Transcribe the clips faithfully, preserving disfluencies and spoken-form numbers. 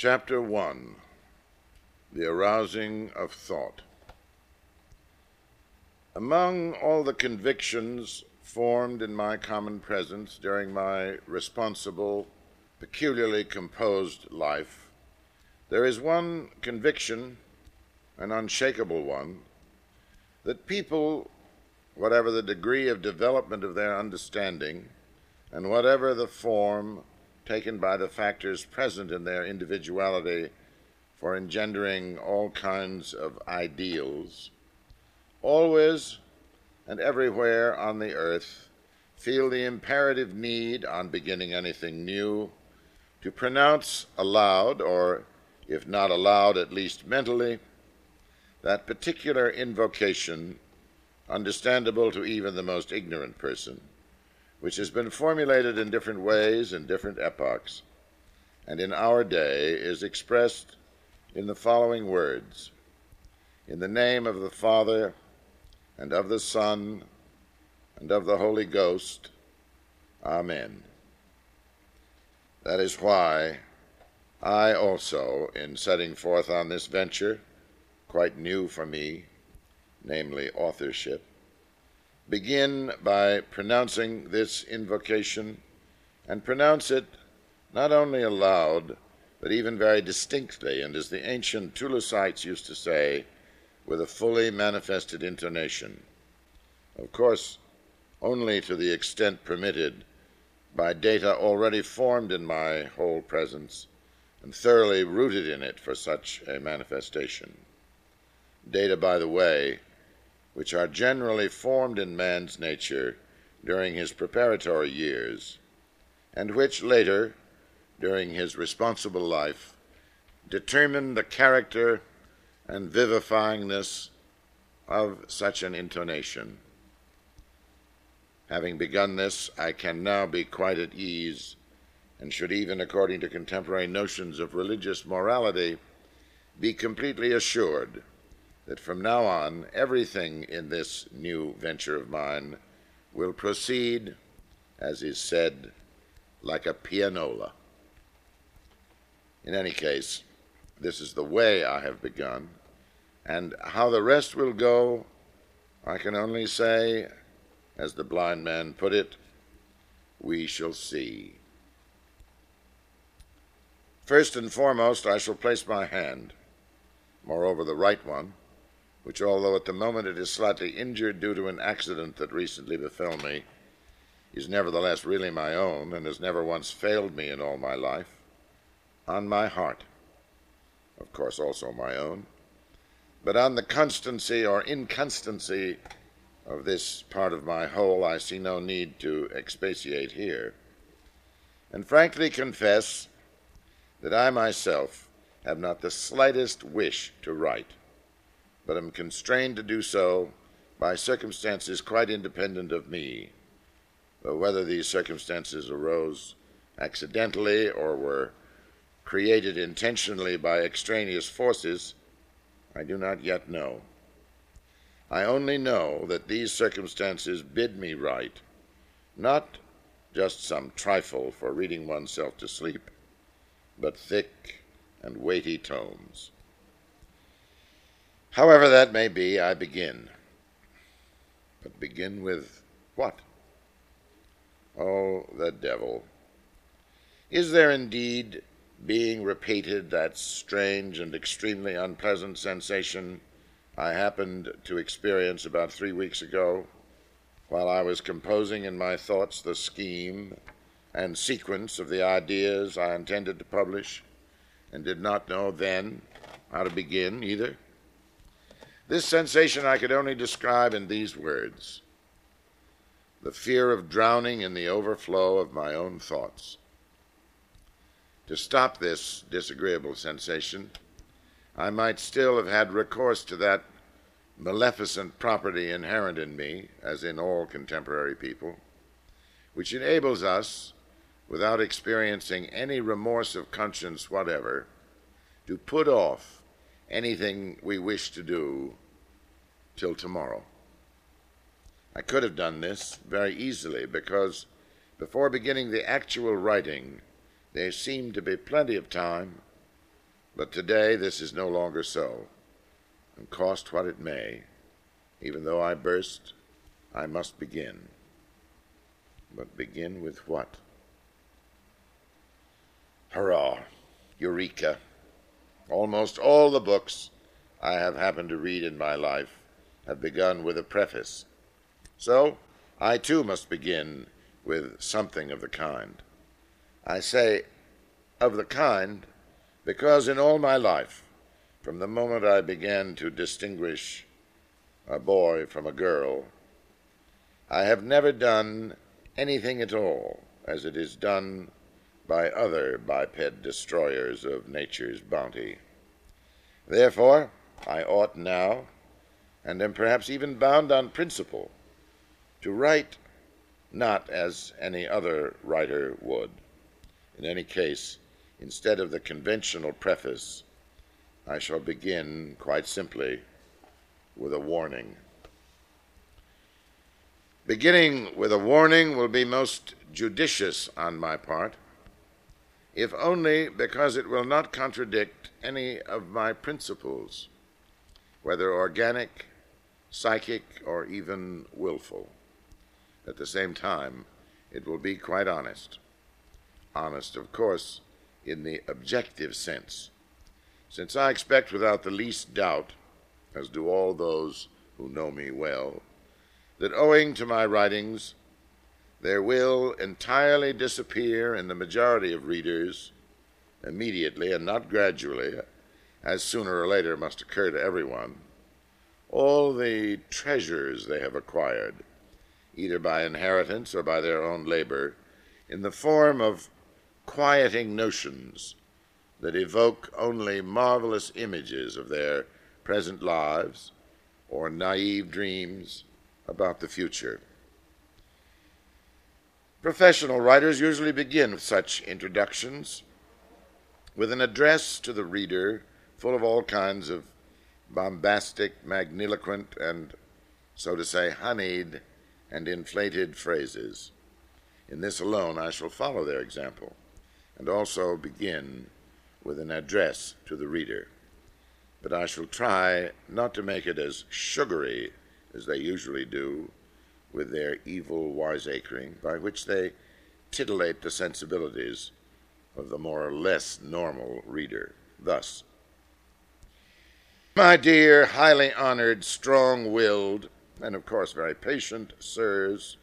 Chapter one, The Arousing of Thought. Among all the convictions formed in my common presence during my responsible, peculiarly composed life, there is one conviction, an unshakable one, that people, whatever the degree of development of their understanding, and whatever the form taken by the factors present in their individuality for engendering all kinds of ideals, always and everywhere on the earth feel the imperative need, on beginning anything new, to pronounce aloud, or if not aloud, at least mentally, that particular invocation, understandable to even the most ignorant person, which has been formulated in different ways in different epochs, and in our day is expressed in the following words: "In the name of the Father, and of the Son, and of the Holy Ghost, Amen." That is why I also, in setting forth on this venture, quite new for me, namely authorship, begin by pronouncing this invocation, and pronounce it not only aloud, but even very distinctly, and as the ancient Toulousites used to say, with a fully manifested intonation. Of course, only to the extent permitted by data already formed in my whole presence and thoroughly rooted in it for such a manifestation. Data, by the way, which are generally formed in man's nature during his preparatory years, and which later, during his responsible life, determine the character and vivifyingness of such an intonation. Having begun this, I can now be quite at ease, and should even, according to contemporary notions of religious morality, be completely assured that from now on everything in this new venture of mine will proceed, as is said, like a pianola. In any case, this is the way I have begun, and how the rest will go, I can only say, as the blind man put it, we shall see. First and foremost, I shall place my hand, moreover the right one, which, although at the moment it is slightly injured due to an accident that recently befell me, is nevertheless really my own, and has never once failed me in all my life, on my heart, of course also my own, but on the constancy or inconstancy of this part of my whole I see no need to expatiate here, and frankly confess that I myself have not the slightest wish to write, but am constrained to do so by circumstances quite independent of me, though whether these circumstances arose accidentally or were created intentionally by extraneous forces, I do not yet know. I only know that these circumstances bid me write, not just some trifle for reading oneself to sleep, but thick and weighty tomes. However that may be, I begin. But begin with what? Oh, the devil. Is there indeed being repeated that strange and extremely unpleasant sensation I happened to experience about three weeks ago, while I was composing in my thoughts the scheme and sequence of the ideas I intended to publish, and did not know then how to begin either? This sensation I could only describe in these words: the fear of drowning in the overflow of my own thoughts. To stop this disagreeable sensation, I might still have had recourse to that maleficent property inherent in me, as in all contemporary people, which enables us, without experiencing any remorse of conscience whatever, to put off anything we wish to do till tomorrow. I could have done this very easily, because before beginning the actual writing there seemed to be plenty of time But today this is no longer so, and cost what it may, even though I burst, I must begin. But begin with what? Hurrah! Eureka! Almost all the books I have happened to read in my life have begun with a preface. So I too must begin with something of the kind. I say of the kind because in all my life, from the moment I began to distinguish a boy from a girl, I have never done anything at all as it is done by other biped destroyers of nature's bounty. Therefore, I ought now, and am perhaps even bound on principle, to write not as any other writer would. In any case, instead of the conventional preface, I shall begin quite simply with a warning. Beginning with a warning will be most judicious on my part, if only because it will not contradict any of my principles, whether organic, psychic, or even willful. At the same time, it will be quite honest. Honest, of course, in the objective sense, since I expect without the least doubt, as do all those who know me well, that owing to my writings, there will entirely disappear in the majority of readers, immediately and not gradually, as sooner or later must occur to everyone, all the treasures they have acquired, either by inheritance or by their own labor, in the form of quieting notions that evoke only marvelous images of their present lives or naive dreams about the future. Professional writers usually begin with such introductions with an address to the reader full of all kinds of bombastic, magniloquent, and, so to say, honeyed and inflated phrases. In this alone I shall follow their example, and also begin with an address to the reader. But I shall try not to make it as sugary as they usually do with their evil wiseacring, by which they titillate the sensibilities of the more or less normal reader. Thus, my dear, highly honored, strong-willed, and of course very patient sirs,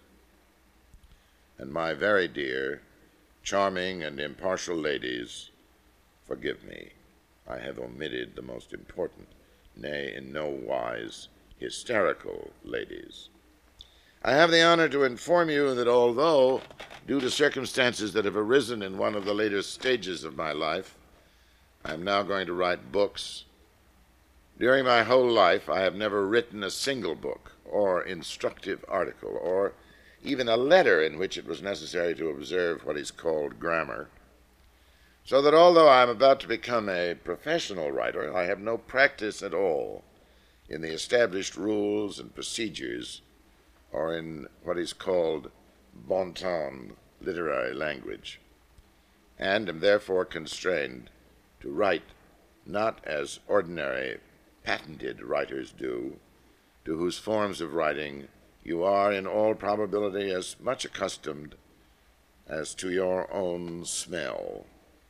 and my very dear, charming and impartial ladies, forgive me, I have omitted the most important, nay, in no wise hysterical ladies. I have the honor to inform you that although, due to circumstances that have arisen in one of the later stages of my life, I am now going to write books, during my whole life I have never written a single book or instructive article or even a letter in which it was necessary to observe what is called grammar, so that although I am about to become a professional writer, I have no practice at all in the established rules and procedures or in what is called bon ton literary language, and am therefore constrained to write not as ordinary patented writers do, to whose forms of writing you are in all probability as much accustomed as to your own smell.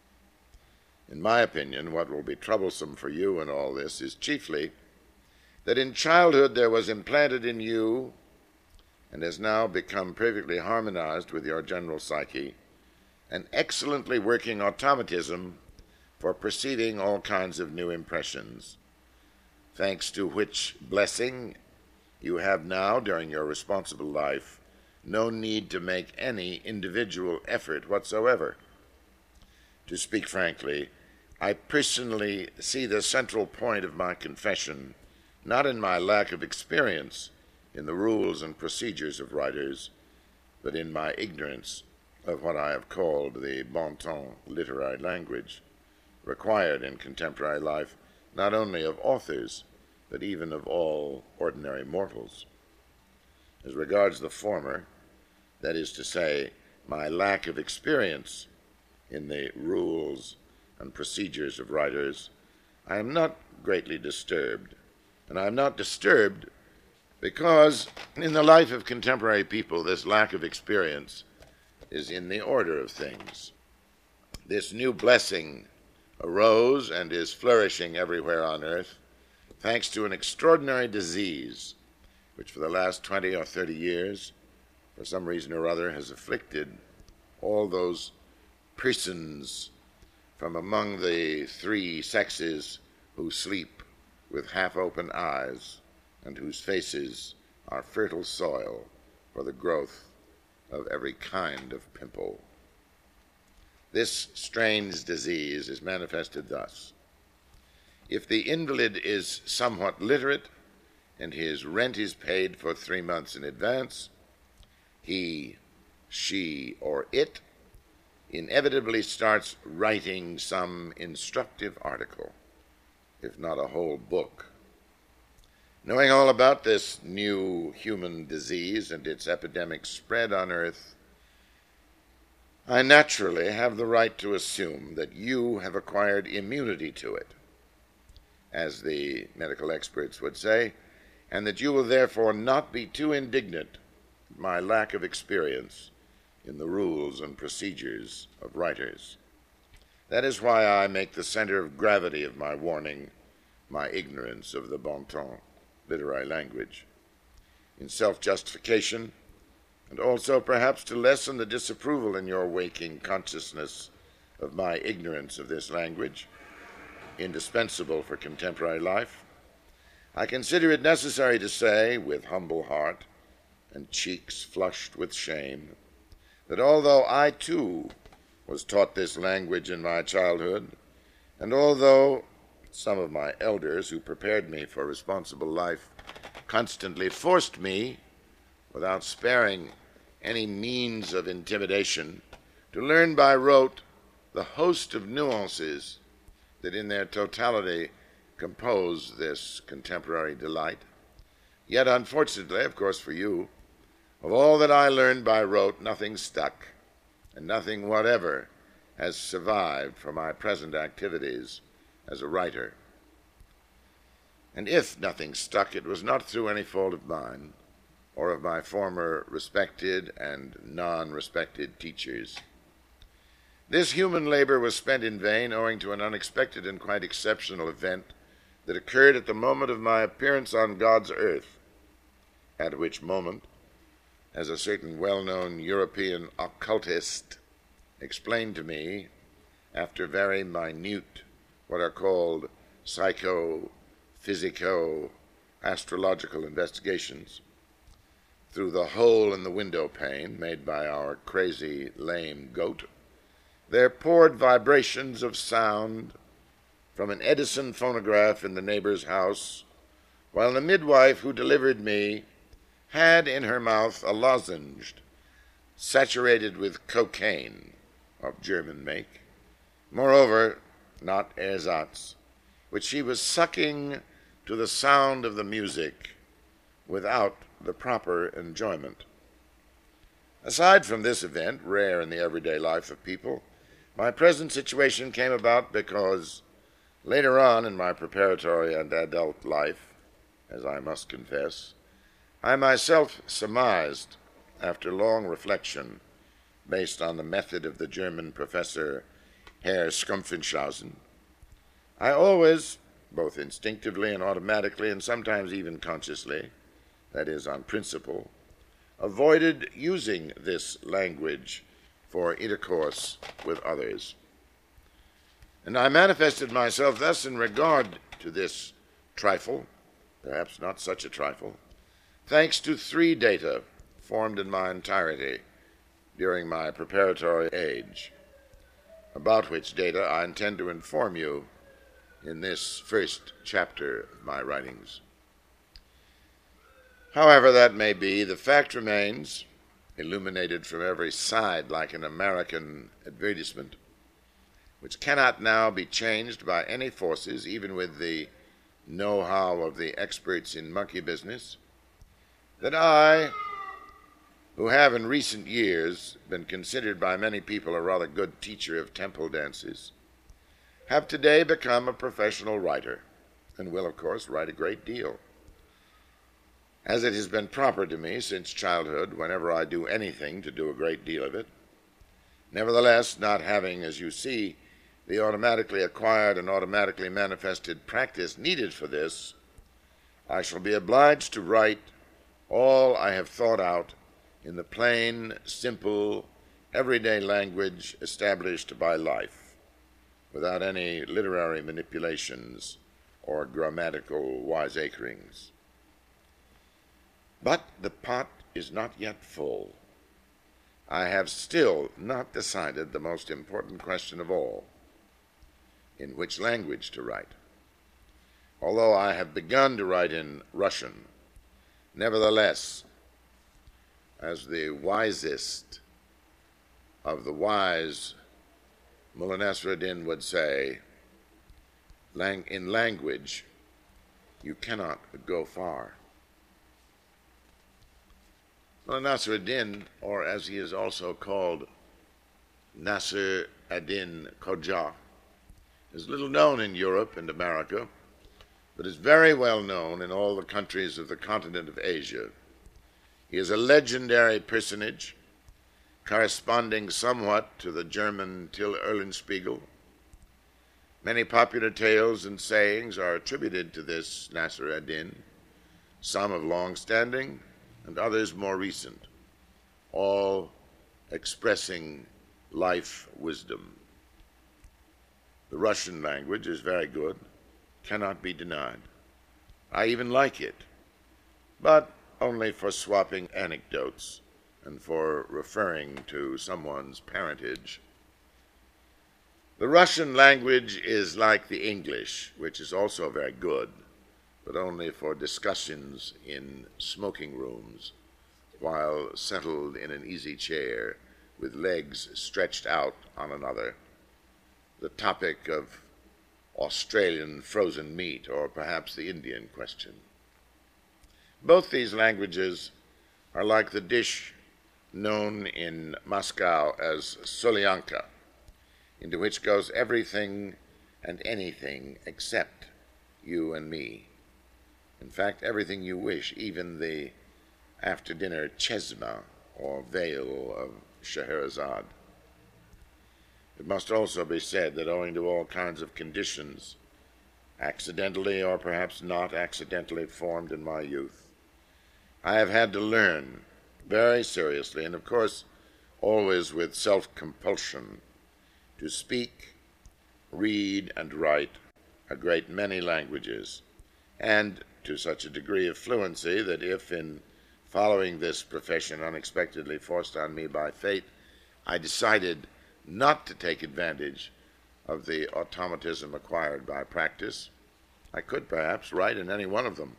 In my opinion, what will be troublesome for you in all this is chiefly that in childhood there was implanted in you, and has now become perfectly harmonized with your general psyche, an excellently working automatism for perceiving all kinds of new impressions, thanks to which blessing you have now, during your responsible life, no need to make any individual effort whatsoever. To speak frankly, I personally see the central point of my confession not in my lack of experience in the rules and procedures of writers, but in my ignorance of what I have called the bon ton literary language, required in contemporary life not only of authors, but even of all ordinary mortals. As regards the former, that is to say, my lack of experience in the rules and procedures of writers, I am not greatly disturbed, and I am not disturbed because in the life of contemporary people this lack of experience is in the order of things. This new blessing arose and is flourishing everywhere on earth thanks to an extraordinary disease which for the last twenty or thirty years, for some reason or other, has afflicted all those persons from among the three sexes who sleep with half-open eyes and whose faces are fertile soil for the growth of every kind of pimple. This strange disease is manifested thus. If the invalid is somewhat literate and his rent is paid for three months in advance, he, she, or it inevitably starts writing some instructive article, if not a whole book. Knowing all about this new human disease and its epidemic spread on earth, I naturally have the right to assume that you have acquired immunity to it, as the medical experts would say, and that you will therefore not be too indignant at my lack of experience in the rules and procedures of writers. That is why I make the center of gravity of my warning my ignorance of the bon ton literary language. In self-justification, and also perhaps to lessen the disapproval in your waking consciousness of my ignorance of this language, indispensable for contemporary life, I consider it necessary to say, with humble heart and cheeks flushed with shame, that although I too was taught this language in my childhood, and although some of my elders who prepared me for responsible life constantly forced me, without sparing any means of intimidation, to learn by rote the host of nuances that in their totality compose this contemporary delight. Yet, unfortunately, of course for you, of all that I learned by rote, nothing stuck, and nothing whatever has survived for my present activities as a writer. And if nothing stuck, it was not through any fault of mine, or of my former respected and non-respected teachers. This human labor was spent in vain owing to an unexpected and quite exceptional event that occurred at the moment of my appearance on God's earth, at which moment, as a certain well-known European occultist explained to me, after very minute, what are called psycho-physico-astrological investigations, through the hole in the window pane made by our crazy, lame goat, there poured vibrations of sound from an Edison phonograph in the neighbor's house, while the midwife who delivered me had in her mouth a lozenge saturated with cocaine of German make, moreover, not ersatz, which she was sucking to the sound of the music without the proper enjoyment. Aside from this event, rare in the everyday life of people, my present situation came about because later on in my preparatory and adult life, as I must confess, I myself surmised, after long reflection, based on the method of the German professor Herr Schrumpfenschausen, I always, both instinctively and automatically, and sometimes even consciously, that is, on principle, avoided using this language for intercourse with others. And I manifested myself thus in regard to this trifle, perhaps not such a trifle, thanks to three data formed in my entirety during my preparatory age, about which data I intend to inform you in this first chapter of my writings. However that may be, the fact remains, illuminated from every side like an American advertisement, which cannot now be changed by any forces, even with the know-how of the experts in monkey business, that I, who have in recent years been considered by many people a rather good teacher of temple dances, have today become a professional writer, and will, of course, write a great deal. As it has been proper to me since childhood, whenever I do anything, to do a great deal of it. Nevertheless, not having, as you see, the automatically acquired and automatically manifested practice needed for this, I shall be obliged to write all I have thought out in the plain, simple, everyday language established by life, without any literary manipulations or grammatical wiseacrings. But the pot is not yet full. I have still not decided the most important question of all, in which language to write. Although I have begun to write in Russian, nevertheless, as the wisest of the wise, Mullah Nasruddin would say, Lang- in language, you cannot go far. Mullah Nasruddin, or as he is also called, Nasr ad-Din Khoja, is little known in Europe and America, but is very well known in all the countries of the continent of Asia. He is a legendary personage, corresponding somewhat to the German Till Eulenspiegel. Many popular tales and sayings are attributed to this Nasr ad-Din, some of long standing and others more recent, all expressing life wisdom. The Russian language is very good, cannot be denied. I even like it, but only for swapping anecdotes and for referring to someone's parentage. The Russian language is like the English, which is also very good, but only for discussions in smoking rooms while settled in an easy chair with legs stretched out on another, the topic of Australian frozen meat or perhaps the Indian question. Both these languages are like the dish known in Moscow as solyanka, into which goes everything and anything except you and me. In fact, everything you wish, even the after-dinner chesma or veil of Scheherazade. It must also be said that owing to all kinds of conditions, accidentally or perhaps not accidentally formed in my youth, I have had to learn very seriously, and of course always with self-compulsion, to speak, read, and write a great many languages, and to such a degree of fluency that if, in following this profession unexpectedly forced on me by fate, I decided not to take advantage of the automatism acquired by practice, I could perhaps write in any one of them.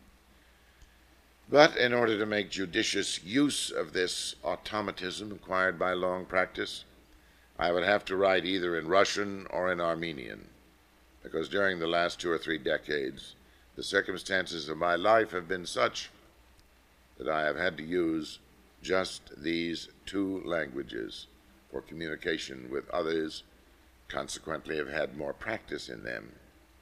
But in order to make judicious use of this automatism acquired by long practice, I would have to write either in Russian or in Armenian, because during the last two or three decades, the circumstances of my life have been such that I have had to use just these two languages for communication with others, consequently have had more practice in them.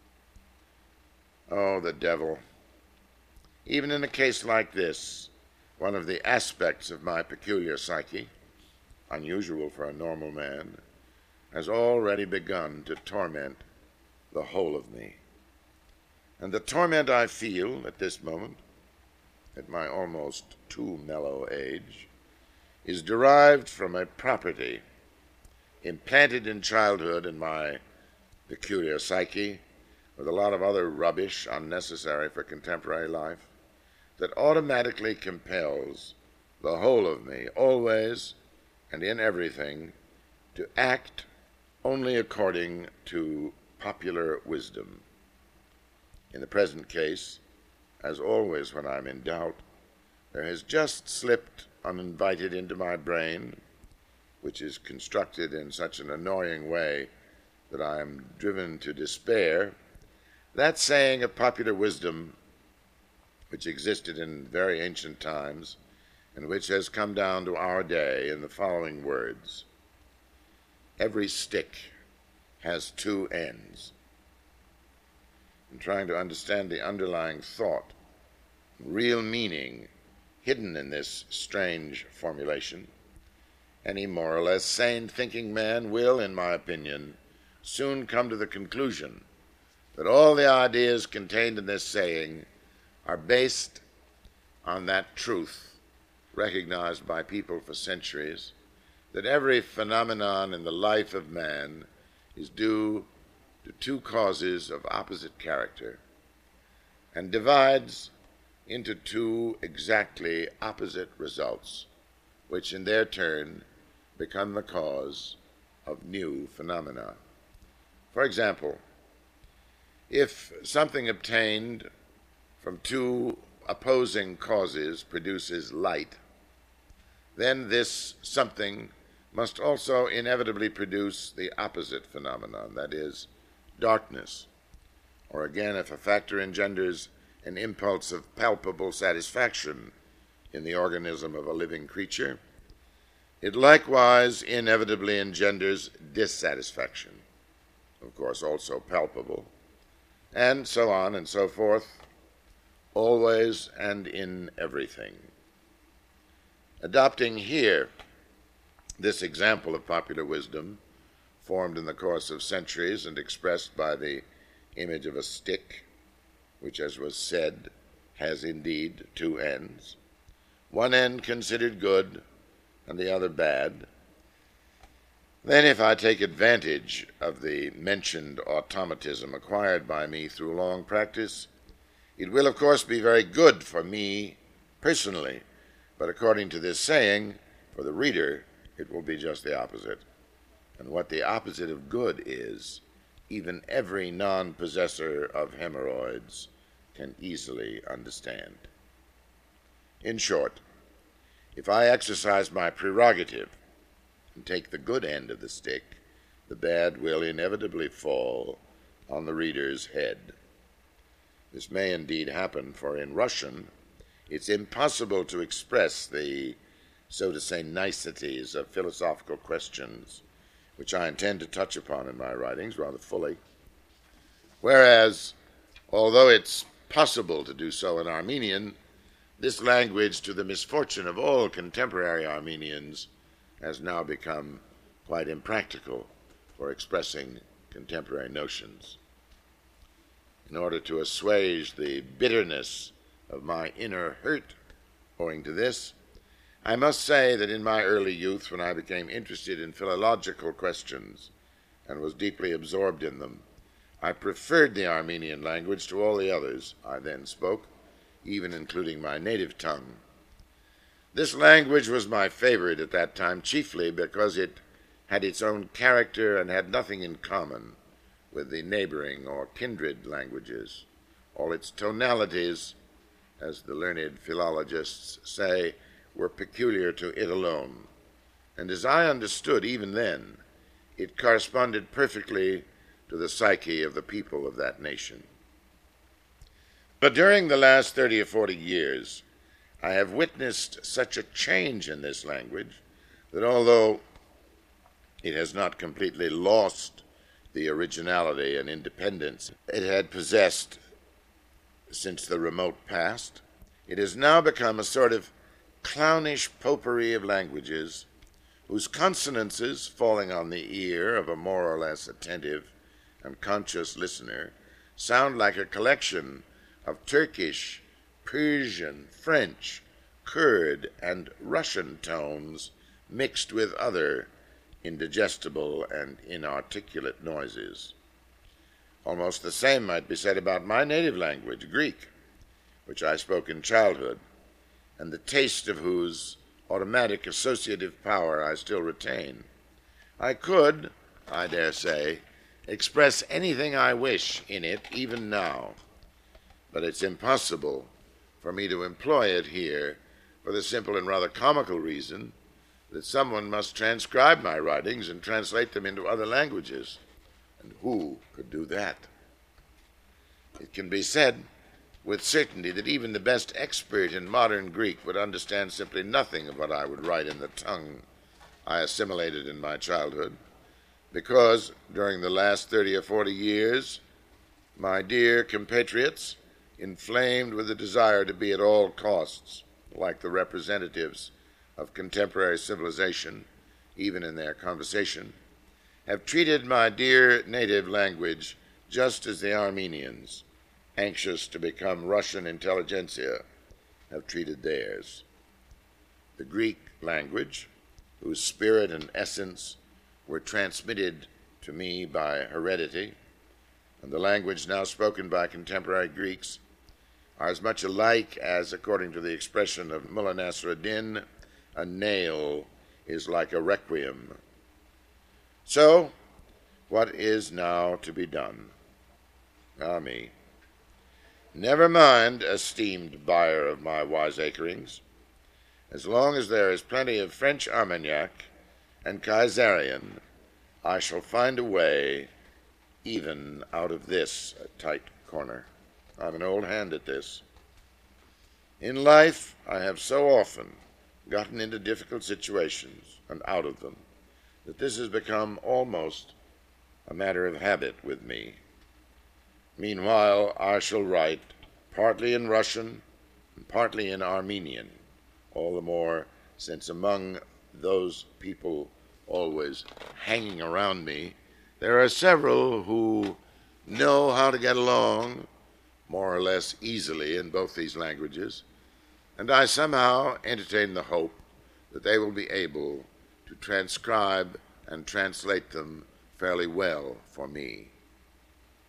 Oh, the devil. Even in a case like this, one of the aspects of my peculiar psyche, unusual for a normal man, has already begun to torment the whole of me. And the torment I feel at this moment, at my almost too mellow age, is derived from a property implanted in childhood in my peculiar psyche, with a lot of other rubbish unnecessary for contemporary life, that automatically compels the whole of me, always and in everything, to act only according to popular wisdom. In the present case, as always when I'm in doubt, there has just slipped uninvited into my brain, which is constructed in such an annoying way that I am driven to despair, that saying of popular wisdom which existed in very ancient times and which has come down to our day in the following words: every stick has two ends. In trying to understand the underlying thought, real meaning hidden in this strange formulation, any more or less sane thinking man will, in my opinion, soon come to the conclusion that all the ideas contained in this saying are based on that truth recognized by people for centuries, that every phenomenon in the life of man is due to two causes of opposite character and divides into two exactly opposite results, which in their turn become the cause of new phenomena. For example, if something obtained from two opposing causes produces light, then this something must also inevitably produce the opposite phenomenon, that is, darkness. Or again, if a factor engenders an impulse of palpable satisfaction in the organism of a living creature, it likewise inevitably engenders dissatisfaction, of course also palpable, and so on and so forth, always and in everything. Adopting here this example of popular wisdom, formed in the course of centuries and expressed by the image of a stick, which, as was said, has indeed two ends, one end considered good and the other bad, then if I take advantage of the mentioned automatism acquired by me through long practice, it will of course be very good for me personally, but according to this saying, for the reader, it will be just the opposite. And what the opposite of good is, even every non-possessor of hemorrhoids can easily understand. In short, if I exercise my prerogative and take the good end of the stick, the bad will inevitably fall on the reader's head. This may indeed happen, for in Russian it's impossible to express the, so to say, niceties of philosophical questions, which I intend to touch upon in my writings rather fully, whereas, although it's possible to do so in Armenian, this language, to the misfortune of all contemporary Armenians, has now become quite impractical for expressing contemporary notions. In order to assuage the bitterness of my inner hurt owing to this, I must say that in my early youth, when I became interested in philological questions and was deeply absorbed in them, I preferred the Armenian language to all the others I then spoke, even including my native tongue. This language was my favorite at that time, chiefly because it had its own character and had nothing in common with the neighboring or kindred languages. All its tonalities, as the learned philologists say, were peculiar to it alone, and as I understood even then, it corresponded perfectly to the psyche of the people of that nation. But during the last thirty or forty years, I have witnessed such a change in this language that although it has not completely lost the originality and independence it had possessed since the remote past, it has now become a sort of clownish potpourri of languages whose consonances, falling on the ear of a more or less attentive and conscious listener, sound like a collection of Turkish, Persian, French, Kurd, and Russian tones mixed with other indigestible and inarticulate noises. Almost the same might be said about my native language, Greek, which I spoke in childhood, and the taste of whose automatic associative power I still retain. I could, I dare say, express anything I wish in it even now, but it's impossible for me to employ it here for the simple and rather comical reason that someone must transcribe my writings and translate them into other languages. And who could do that? It can be said with certainty that even the best expert in modern Greek would understand simply nothing of what I would write in the tongue I assimilated in my childhood, because during the last thirty or forty years, my dear compatriots, inflamed with the desire to be at all costs like the representatives of contemporary civilization, even in their conversation, have treated my dear native language just as the Armenians, anxious to become Russian intelligentsia, have treated theirs. The Greek language, whose spirit and essence were transmitted to me by heredity, and the language now spoken by contemporary Greeks, are as much alike as, according to the expression of Mullah Nasruddin, a nail is like a requiem. So, what is now to be done? Ah me. Never mind, esteemed buyer of my wiseacrings. As long as there is plenty of French Armagnac and Kaiserian, I shall find a way even out of this tight corner. I'm an old hand at this. In life, I have so often gotten into difficult situations and out of them that this has become almost a matter of habit with me. Meanwhile, I shall write partly in Russian and partly in Armenian, all the more since among those people always hanging around me, there are several who know how to get along more or less easily in both these languages, and I somehow entertain the hope that they will be able to transcribe and translate them fairly well for me.